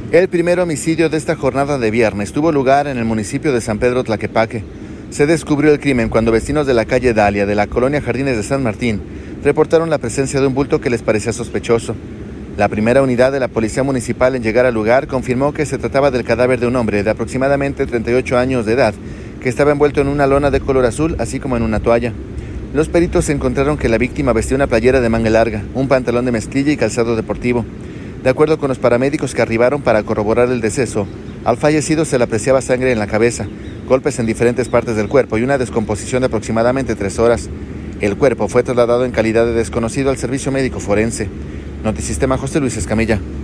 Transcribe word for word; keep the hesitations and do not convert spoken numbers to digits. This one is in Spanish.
El primer homicidio de esta jornada de viernes tuvo lugar en el municipio de San Pedro Tlaquepaque. Se descubrió el crimen cuando vecinos de la calle Dalia, de la colonia Jardines de San Martín, reportaron la presencia de un bulto que les parecía sospechoso. La primera unidad de la Policía Municipal en llegar al lugar confirmó que se trataba del cadáver de un hombre de aproximadamente treinta y ocho años de edad, que estaba envuelto en una lona de color azul, así como en una toalla. Los peritos encontraron que la víctima vestía una playera de manga larga, un pantalón de mezclilla y calzado deportivo. De acuerdo con los paramédicos que arribaron para corroborar el deceso, al fallecido se le apreciaba sangre en la cabeza, golpes en diferentes partes del cuerpo y una descomposición de aproximadamente tres horas. El cuerpo fue trasladado en calidad de desconocido al servicio médico forense. Notisistema, José Luis Escamilla.